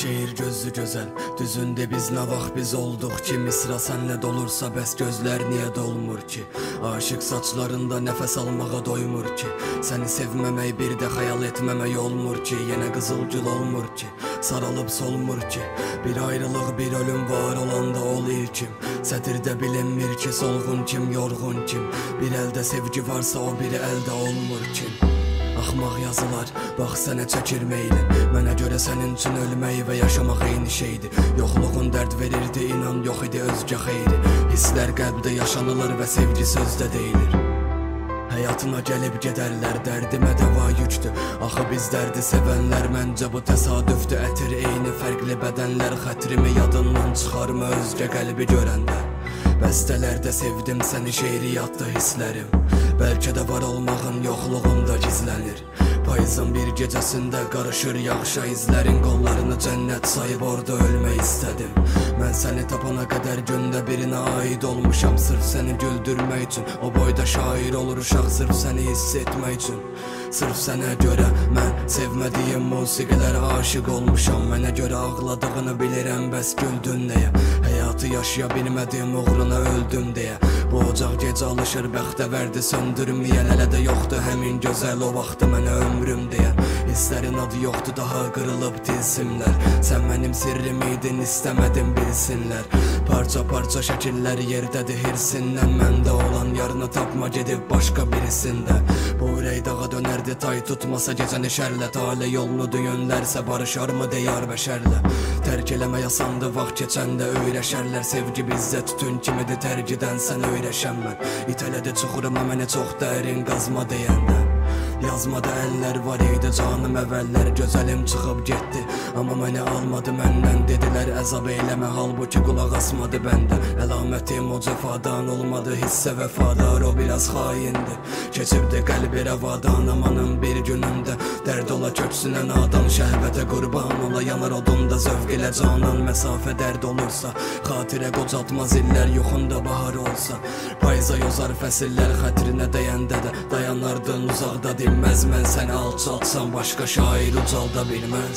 şehir gözlü güzel, düzünde biz ne vaxt biz olduq ki, misra senle dolursa bəs gözler niye dolmur ki? Aşık saçlarında nefes almağa doymur ki, seni sevmemek bir de hayal etmemek olmur ki, yine kızılgül olmur ki, sarılıp solmur ki, bir ayrılık bir ölüm var olanda ol ilkim, sətirdə bilinmir ki, solğun kim yorğun kim, bir elde sevgi varsa o biri elde olmur kim. Axmaq yazılar, bax sənə çəkir meylin, mənə görə sənin üçün ölmək və yaşamaq eyni şeydi. Yoxluğun dərd verirdi, inan yox idi özgə xeyri. Hisslər qəlbdə yaşanılır və sevgi sözdə deyilir. Həyatına gəlib gedərlər, dərdimə dəva yükdür. Axı biz dərdi sevənlər, məncə bu təsadüfdür. Ətir eyni fərqli bədənlər, xətrimi yadından çıxarma özgə qəlbi görəndə. Bəstələrdə sevdim səni, şeiriyyatda hisslərim. Bəlkə də var olmağın yoxluğunda gizlənir. Payızın bir gecəsində qarışır yağışa izlərin, qollarını cənnət sayıb orada ölmək istədim. Mən səni tapana qədər gündə birinə aid olmuşam, sırf səni güldürmək üçün. O boyda şair olur uşaq, sırf səni hiss etmək üçün. Sırf sənə görə mən sevmədiyim musiqilərə aşık olmuşam. Mənə görə ağladığını bilirəm, bəs güldün deyə. Həyatı yaşaya bilmədim, uğruna öldüm deyə. Bu ocaq gecə alışır, bəxtə verdi söndürməyən. Hələ də yoxdur həmin gözəl o vaxtı mənə ömrüm deyə. Hisslərin adı yoxdur, daha qırılıb tilsimlər. Sən mənim sirrim idin, istəmədim bilsinlər. Parça parça şəkillər yerdədir hirsindən. Məndə olan yarını tapma, gedib başqa birisində. Bu ürək dağa dönərdi, tay tutmasa gecəni şərlə. Tale yolunu düyünlərsə barışarmı deyar bəşərlə. Tərk eləmək asandı, vaxt keçəndə öyrəşərlər. Sevgi bizdə tütün kimidir, tərk edən sən öyrəşəm mən. İtələdi çuxuruma məni çox dərin qazma deyəndə. Yazmada əllər var idi canım əvvəllər, gözəlim çıxıb getdi, amma məni almadı məndən. Dedilər əzab eyləmə, halbuki qulaq asmadı bəndə. Əlamətim o cəfadan olmadı, hissə vəfadar o biraz xaindi. Keçibdi qəlbi rəvadan amanın bir günündə. Dərd ola köksünə nadan, şəhvətə qurban ola yanar odunda. Zövq ilə canan məsafə dərd olursa, xatirə qocaltmaz illər yuxunda bahar olsa. Payıza yozar fəsillər xətrinə dəyəndə də dayanardın uzaqda dinməz. Mən səni alçaltsam başqa şair ucalda bilməz.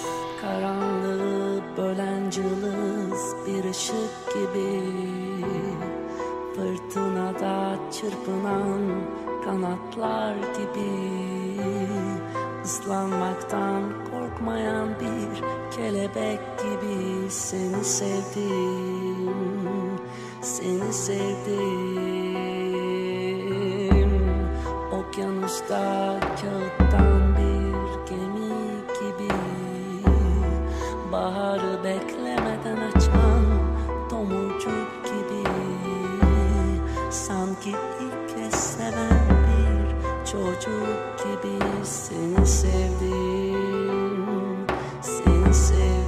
Karanlığı bölen cılız bir ışık gibi, fırtınada çırpınan kanatlar gibi, ıslanmaktan korkmayan bir kelebek gibi. Seni sevdim, seni sevdim. Okyanusta kağıttan bir gemi gibi, baharı beklemeden açan tomurcuk gibi. Sanki ilk kez seven bir çocuk gibi. Seni sevdim, seni sevdim.